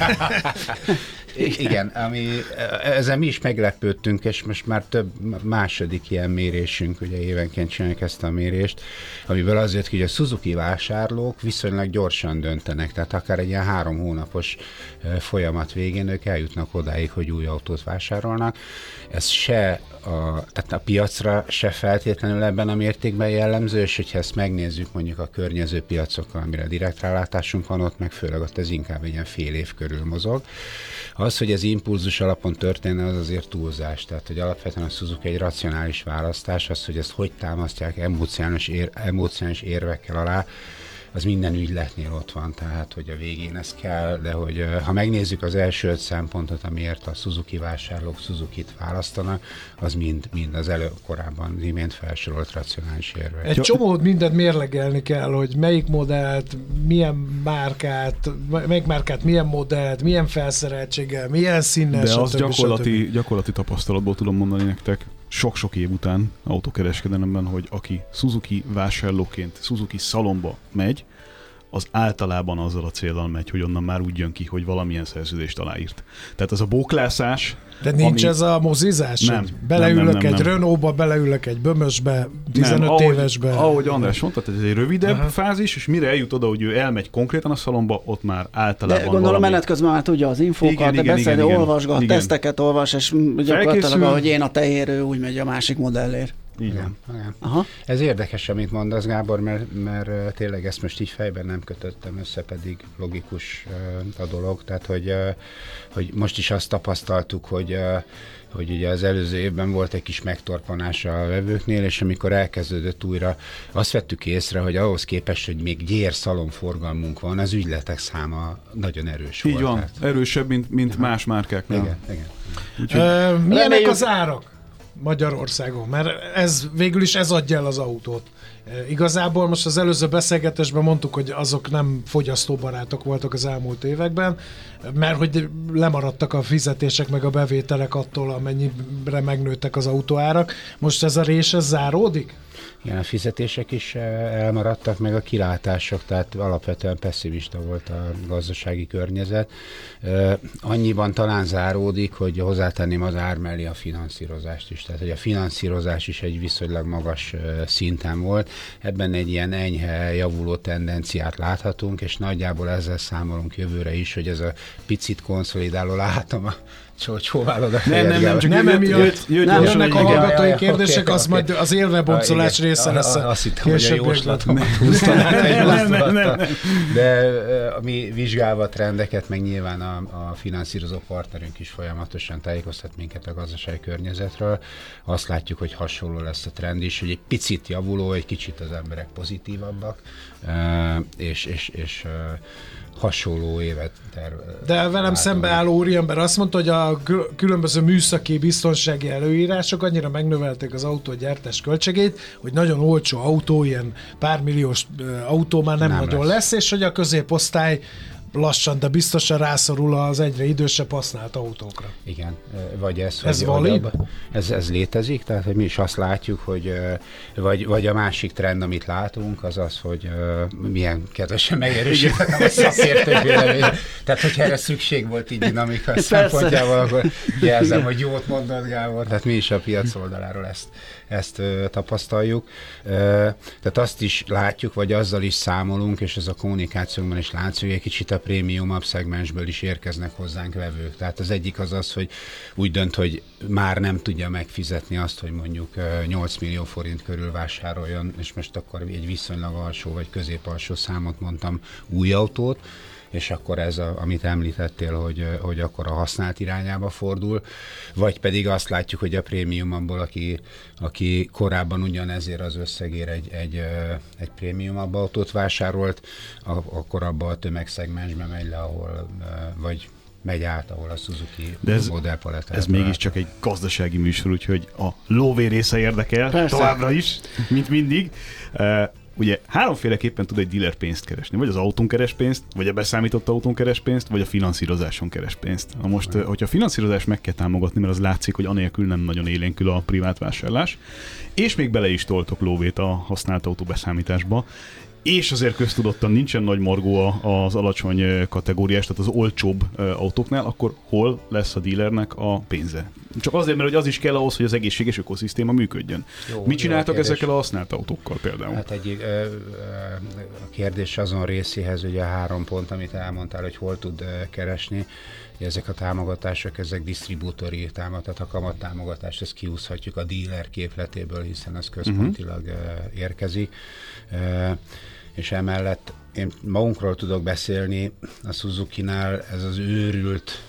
Igen, ami, ezzel mi is meglepődtünk, és most már több második ilyen mérésünk, ugye évenként csináljuk ezt a mérést, amiből az jött ki, hogy a Suzuki vásárlók viszonylag gyorsan döntenek, tehát akár egy ilyen három hónapos folyamat végén ők eljutnak odáig, hogy új autót vásárolnak. Ez se a, tehát a piacra se feltétlenül ebben a mértékben jellemző, és hogyha ezt megnézzük mondjuk a környező piacokon, amire direkt rálátásunk van ott, meg főleg ott ez inkább egy ilyen fél év körül mozog. Az, hogy ez impulzus alapon történne, az azért túlzás. Tehát, hogy alapvetően a Suzuki egy racionális választás, az, hogy ezt hogy támasztják emocionális, ér, emocionális érvekkel alá, az minden ügyletnél ott van, tehát, hogy a végén ez kell, de hogy ha megnézzük az első öt szempontot, amiért a Suzuki vásárlók Suzukit választanak, az mind, mind az elő korábban imént felsorolt racionális érvek. Egy csomó mindent mérlegelni kell, hogy melyik modellt, milyen márkát, melyik márkát, milyen modellt, milyen felszereltséggel, milyen színnel, de az gyakorlati, gyakorlati tapasztalatból tudom mondani nektek, sok-sok év után autókereskedelemben, hogy aki Suzuki vásárlóként Suzuki szalomba megy, az általában azzal a céllal megy, hogy onnan már úgy jön ki, hogy valamilyen szerződést aláírt. Tehát az a bóklászás... De nincs ami... ez a mozizás? Nem. Beleülök nem, nem, nem, egy nem. Renault-ba, beleülök egy Bömösbe, tizenöt nem, évesbe. Ahogy, ahogy András mondta, ez egy rövidebb Aha. fázis, és mire eljut oda, hogy ő elmegy konkrétan a szalomba, ott már általában De gondolom valami... menet közben már tudja az infókat, igen, de igen, beszél, igen, olvasgat, igen. teszteket olvas, és gyakorlatilag, Felkészül. ahogy én a tehérő, úgy megy a másik modellért. Így Igen, van. igen. Aha. Ez érdekes, amit mondasz, Gábor, mert, mert tényleg ezt most így fejben nem kötöttem össze, pedig logikus a dolog. Tehát, hogy, hogy most is azt tapasztaltuk, hogy, hogy ugye az előző évben volt egy kis megtorpanás a vevőknél, és amikor elkezdődött újra, azt vettük észre, hogy ahhoz képest, hogy még gyér szalonforgalmunk van, az ügyletek száma nagyon erős Így volt. van, Tehát. erősebb, mint, mint más márkáknál. Igen, igen. Úgyhogy... Uh, milyenek Reméljük- az árak Magyarországon? Mert ez végül is ez adja el az autót. E, igazából most az előző beszélgetésben mondtuk, hogy azok nem fogyasztóbarátok voltak az elmúlt években, mert hogy lemaradtak a fizetések meg a bevételek attól, amennyire megnőttek az autóárak. Most ez a rés, ez záródik? Igen, a fizetések is elmaradtak, meg a kilátások, tehát alapvetően pessimista volt a gazdasági környezet. Annyiban talán záródik, hogy hozzátenném az ár mellé a finanszírozást is. Tehát, hogy a finanszírozás is egy viszonylag magas szinten volt. Ebben egy ilyen enyhe javuló tendenciát láthatunk, és nagyjából ezzel számolunk jövőre is, hogy ez a picit konszolidáló látom a csóválod a Nem, nem, nem, csak Nem jött, emiatt. jött, jött Nem, gyorsan jönnek egy- a igen. hallgatói Ja, ja, kérdések, oké, az oké. majd az élveboncolás Ah, igen. része lesz. Ah, Azt hittem, hogy a jóslatomat Nem, húztam. nem, nem, nem. De uh, mi vizsgálva a trendeket, meg nyilván a, a finanszírozó partnerünk is folyamatosan tájékoztat minket a gazdasági környezetről. Azt látjuk, hogy hasonló lesz a trend is, hogy egy picit javuló, egy kicsit az emberek pozitívabbak, uh, és, és, és uh, hasonló évet terv. De velem látom. szembeálló úriember azt mondta, hogy a kül- különböző műszaki biztonsági előírások annyira megnövelték az autógyártás költségét, hogy nagyon olcsó autó, ilyen pár milliós ö, autó már nem, Nem nagyon lesz. lesz, és hogy a középosztály lassan, de biztosan rászorul az egyre idősebb használt autókra. Igen, vagy ez, Ez hogy, valid? hogy ez, ez létezik, tehát hogy mi is azt látjuk, hogy vagy, vagy a másik trend, amit látunk, az az, hogy uh, milyen kedvesen megerősítettem a szakértő véleményt. Tehát, hogyha erre szükség volt így dinamika szempontjából, akkor jelzem, hogy jót mondod, Gábor. Tehát mi is a piac oldaláról ezt, ezt uh, tapasztaljuk. Uh, tehát azt is látjuk, vagy azzal is számolunk, és ez a kommunikációnkban is látszik, hogy egy kicsit a prémiumabb szegmensből is érkeznek hozzánk vevők. Tehát az egyik az az, hogy úgy dönt, hogy már nem tudja megfizetni azt, hogy mondjuk nyolc millió forint körül vásároljon, és most akkor egy viszonylag alsó vagy középalsó számot mondtam, új autót, és akkor ez, a, amit említettél, hogy, hogy akkor a használt irányába fordul, vagy pedig azt látjuk, hogy a prémiumabból, aki, aki korábban ugyanezért az összegért egy, egy, egy prémiumabb autót vásárolt, akkor abba a tömegszegmensbe megy le, ahol vagy megy át, ahol a Suzuki modellpalettát. Ez mégiscsak egy gazdasági műsor, úgyhogy a lóvé része érdekel, persze, továbbra is, mint mindig. Uh, ugye háromféleképpen tud egy dealer pénzt keresni. Vagy az autón keres pénzt, vagy a beszámított autón keres pénzt, vagy a finanszírozáson keres pénzt. Na most, uh, hogyha a finanszírozást meg kell támogatni, mert az látszik, hogy anélkül nem nagyon élénkül a privát vásárlás, és még bele is toltok lóvét a használt autó beszámításba, és azért köztudottan nincsen nagy margó az alacsony kategóriás, tehát az olcsóbb autóknál, akkor hol lesz a dealernek a pénze? Csak azért, mert az is kell ahhoz, hogy az egészséges ökoszisztéma működjön. Jó, mit csináltak ezekkel a használt autókkal például? Hát egy ö, ö, a kérdés azon részéhez, ugye a három pont, amit elmondtál, hogy hol tud ö, keresni, ezek a támogatások, ezek disztribútori támogatások, tehát a kamattámogatást, ezt kiúszhatjuk a dealer képletéből, hiszen az központilag uh-huh. érkezik. És emellett én magunkról tudok beszélni, a Suzuki-nál ez az őrült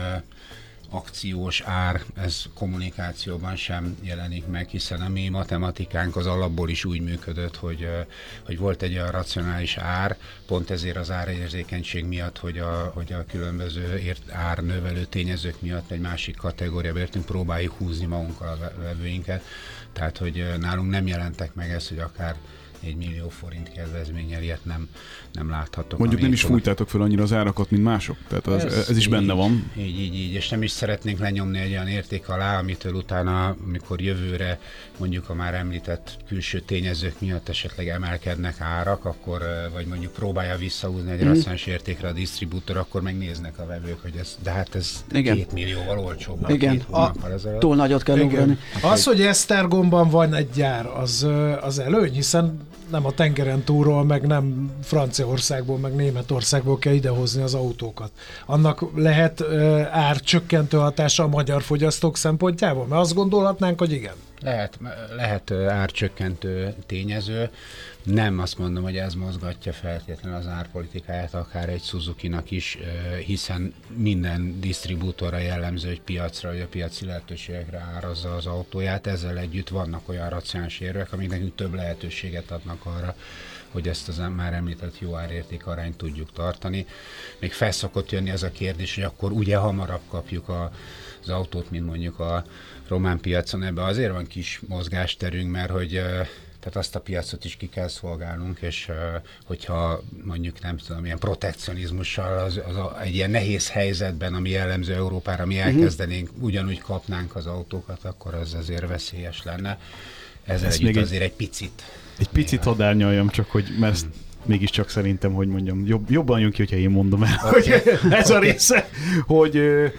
akciós ár, ez kommunikációban sem jelenik meg, hiszen a mi matematikánk az alapból is úgy működött, hogy, hogy volt egy olyan racionális ár, pont ezért az árérzékenység miatt, hogy a, hogy a különböző ért, árnövelő tényezők miatt egy másik kategóriába értünk, próbáljuk húzni magunkkal a vevőinket. Tehát, hogy nálunk nem jelentek meg ez, hogy akár egy millió forint kedvezménnyel ilyet nem, nem láthatok. Mondjuk nem is fújtátok fel annyira az árakat, mint mások? Tehát az, ez, ez is így, benne van. Így, így, így, és nem is szeretnénk lenyomni egy olyan érték alá, amitől utána, amikor jövőre mondjuk a már említett külső tényezők miatt esetleg emelkednek árak, akkor, vagy mondjuk próbálja visszahúzni egy mm. racionális értékre a disztribútor, akkor megnéznek a vevők, hogy ez, de hát ez igen. két millióval olcsóbb. Igen, a, túl nagyot kell ugrani. Az, hogy Esztergomban van egy gyár, az, az előny, hiszen nem a tengeren túlról, meg nem Franciaországból, meg Németországból kell idehozni az autókat. Annak lehet uh, árcsökkentő hatása a magyar fogyasztók szempontjából? Mert azt gondolhatnánk, hogy igen. Lehet, lehet árcsökkentő tényező. Nem azt mondom, hogy ez mozgatja feltétlenül az árpolitikáját, akár egy Suzuki-nak is, hiszen minden disztribútorra jellemző, hogy piacra, vagy a piaci lehetőségekre árazza az autóját. Ezzel együtt vannak olyan racionális érvek, amik nekünk több lehetőséget adnak arra, hogy ezt az már említett jó árérték arányt tudjuk tartani. Még felszokott jönni ez a kérdés, hogy akkor ugye hamarabb kapjuk a, az autót, mint mondjuk a román piacon. Ebben azért van kis mozgásterünk, mert hogy tehát azt a piacot is ki kell szolgálnunk, és uh, hogyha mondjuk nem tudom, ilyen protekcionizmussal az, az a, egy ilyen nehéz helyzetben, ami jellemző Európára, mi elkezdenénk, uh-huh. ugyanúgy kapnánk az autókat, akkor az azért veszélyes lenne. Ezzel Ez együtt azért egy, egy picit. Egy picit hadd árnyaljam csak, hogy mert hmm. mégiscsak szerintem, hogy mondjam, jobb, jobban jön ki, hogyha én mondom el, okay. hogy ez a része, hogy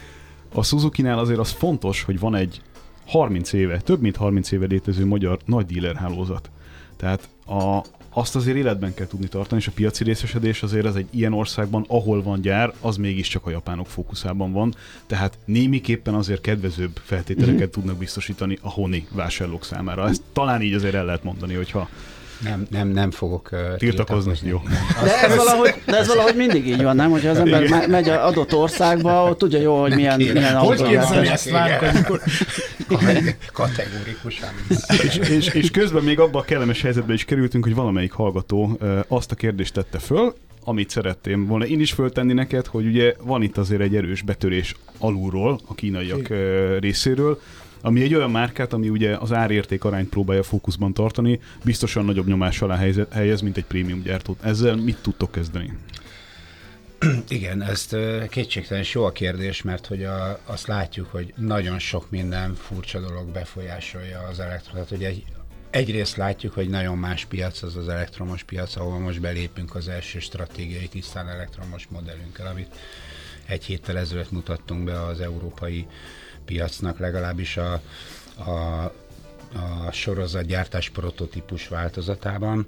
a Suzuki-nál azért az fontos, hogy van egy harminc éve, több mint harminc éve létező magyar nagy dealer hálózat. Tehát a, azt azért életben kell tudni tartani, és a piaci részesedés azért ez egy ilyen országban, ahol van gyár, az mégiscsak a japánok fókuszában van, tehát némiképpen azért kedvezőbb feltételeket mm-hmm. tudnak biztosítani a honi vásárlók számára. Ezt talán így azért el lehet mondani, hogyha Nem, nem, nem fogok uh, tiltakozni. Jó. De ez, valahogy, de ez valahogy mindig így van, nem? Hogyha az ember me- megy az adott országba, ott tudja jó, hogy milyen, milyen autó. Hogy képzelni ezt várjuk, amikor... Kategórikusan. és, és, és közben még abban a kellemes helyzetben is kerültünk, hogy valamelyik hallgató uh, azt a kérdést tette föl, amit szeretném volna én is föltenni neked, hogy ugye van itt azért egy erős betörés alulról, a kínaiak uh, részéről, ami egy olyan márkát, ami ugye az árérték arányt próbálja fókuszban tartani, biztosan nagyobb nyomás alá helyez, mint egy prémium gyártót. Ezzel mit tudtok kezdeni? Igen, ezt kétségtelen jó a kérdés, mert hogy a, azt látjuk, hogy nagyon sok minden furcsa dolog befolyásolja az elektromos. Tehát, hogy egy, egyrészt látjuk, hogy nagyon más piac az az elektromos piac, ahol most belépünk az első stratégiai tisztán elektromos modellünkkel, amit egy héttel ezelőtt mutattunk be az európai piacnak, legalábbis a, a, a sorozatgyártás prototípus változatában,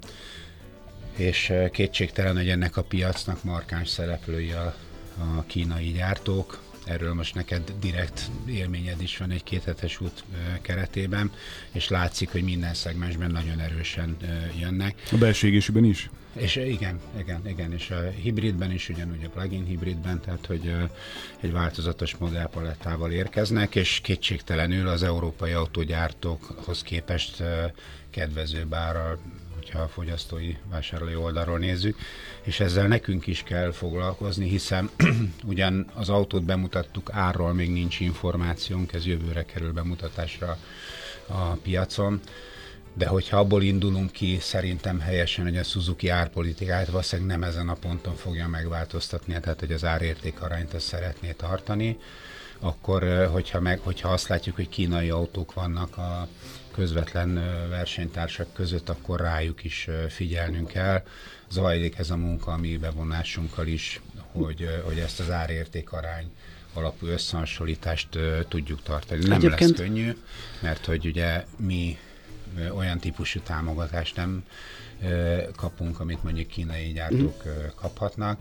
és kétségtelen, hogy ennek a piacnak markáns szereplői a, a kínai gyártók, erről most neked direkt élményed is van egy kéthetes út keretében, és látszik, hogy minden szegmensben nagyon erősen jönnek. A belső égésűben is? És igen, igen, igen, és a hibridben is, ugyanúgy a plug-in hibridben, tehát hogy egy változatos modellpalettával érkeznek, és kétségtelenül az európai autógyártókhoz képest kedvezőbb árral, hogyha a fogyasztói vásárlói oldalról nézzük, és ezzel nekünk is kell foglalkozni, hiszen ugyan az autót bemutattuk, árról még nincs információnk, ez jövőre kerül bemutatásra a piacon, de hogyha abból indulunk ki, szerintem helyesen, hogy a Suzuki árpolitikáját valószínűleg nem ezen a ponton fogja megváltoztatni, tehát hogy az árértékarányt ezt szeretné tartani, akkor hogyha, meg, hogyha azt látjuk, hogy kínai autók vannak a közvetlen versenytársak között, akkor rájuk is figyelnünk kell. Zajlik ez a munka a mi bevonásunkkal is, hogy, hogy ezt az árértékarány alapú összehasonlítást tudjuk tartani. Nem Egyébként... lesz könnyű, mert hogy ugye mi olyan típusú támogatást nem kapunk, amit mondjuk kínai gyártók kaphatnak.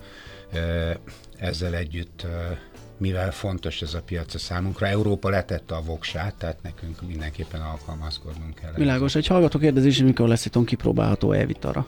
Ezzel együtt, mivel fontos ez a piac a számunkra, Európa letette a voksát, tehát nekünk mindenképpen alkalmazkodnunk kell. Világos, egy hallgató kérdezés, mikor lesz itthon kipróbálható e-Vitara?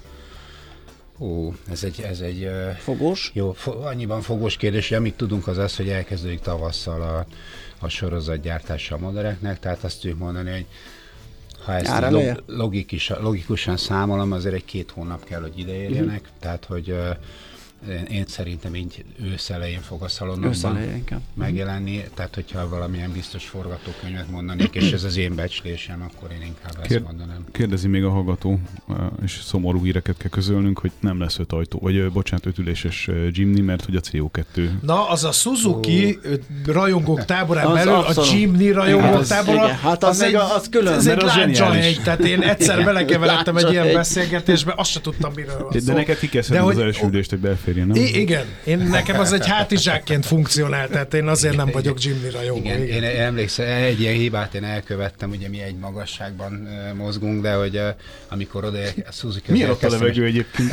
Ó, ez egy... Ez egy fogós? Jó, fo- annyiban fogós kérdés, hogy amit tudunk az az, hogy elkezdődik tavasszal a, a sorozatgyártása a modelleknek, tehát azt tudjuk mondani, hogy ha ezt log, logikus, logikusan számolom, azért egy két hónap kell, hogy ideérjenek, uh-huh. tehát hogy uh, én szerintem így ősz elején fog a szalonokban megjelenni, uh-huh. tehát hogyha valamilyen biztos forgatókönyvet mondanék, és ez az én becslésem, akkor én inkább Kér- ezt mondanám. Kérdezi még a hallgató, és szomorú híreket kell közölnünk, hogy nem lesz öt ajtó, vagy bocsánat, ötüléses Jimny, mert hogy a cé o kettő. Na, az a Suzuki oh. rajongók táborán belül, a Jimny rajongók tábora, hát az, az, egy, az külön, ez egy láncsahegy, tehát én egyszer belekeveredtem egy ilyen beszélgetésbe, azt se tudtam, miről van szó. De neked ki kell szedni az első ülést, hogy belférjen, nem? I- igen, én, nekem az egy hátizsákként funkcionál, tehát én azért nem vagyok Jimny rajongó. Igen, igen. Én emlékszem, egy ilyen hibát én elkövettem, ugye mi egy magasságban uh, mozgunk, de hogy uh, amikor oda a Suzuki... Milyen ott a levegő egyébként?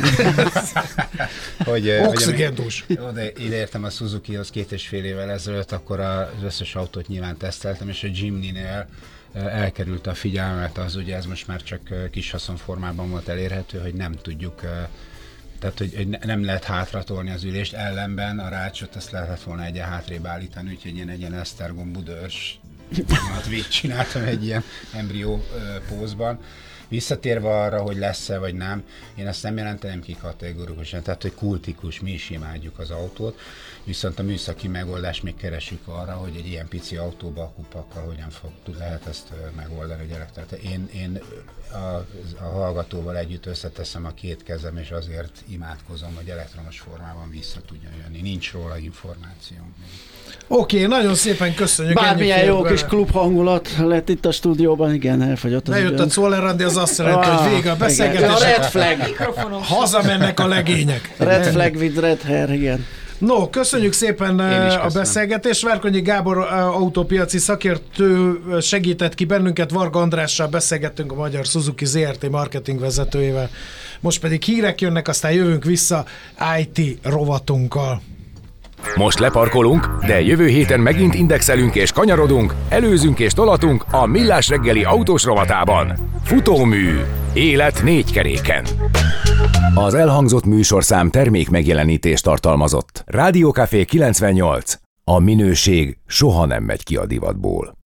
hogy, Oxigéndús. Oda ideértem a Suzukihoz két és fél évvel ezelőtt, akkor az összes autót nyilván teszteltem, és a Jimny-nél elkerült a figyelmet, az ugye ez most már csak kis haszonformában volt elérhető, hogy nem tudjuk, tehát hogy, hogy nem lehet hátratolni az ülést, ellenben a rácsot ezt lehetett volna egyen hátrébb állítani, úgyhogy én egy ilyen Esztergom Budörs végigcsináltam egy ilyen embrió pózban. Visszatérve arra, hogy lesz-e vagy nem, én ezt nem jelenteném ki kategórikusan, tehát hogy kultikus, mi is imádjuk az autót, viszont a műszaki megoldást még keresünk arra, hogy egy ilyen pici autóba a kupakkal hogyan fog, lehet ezt megoldani a gyerek. Tehát én, én a, a hallgatóval együtt összeteszem a két kezem, és azért imádkozom, hogy elektromos formában vissza tudjon jönni. Nincs róla információm. Oké, okay, nagyon szépen köszönjük. Bármilyen jó kis klub hangulat lett itt a stúdióban, igen, elfogyott az Bejött a Czoller Andi, az azt jelenti, ah, hogy vége a beszélgetés. A red flag. Hazamennek a legények. Red flag with red hair, igen. No, köszönjük szépen a beszélgetést. Várkonyi Gábor autópiaci szakértő segített ki bennünket, Varga Andrással beszélgettünk, a Magyar Suzuki zé er té marketing vezetőjével. Most pedig hírek jönnek, aztán jövünk vissza i té rovatunkkal. Most leparkolunk, de jövő héten megint indexelünk és kanyarodunk, előzünk és tolatunk a Millás reggeli autós rovatában. Futómű. Élet négy keréken. Az elhangzott műsorszám termék megjelenítést tartalmazott. Rádió Café kilencvennyolc. A minőség soha nem megy ki a divatból.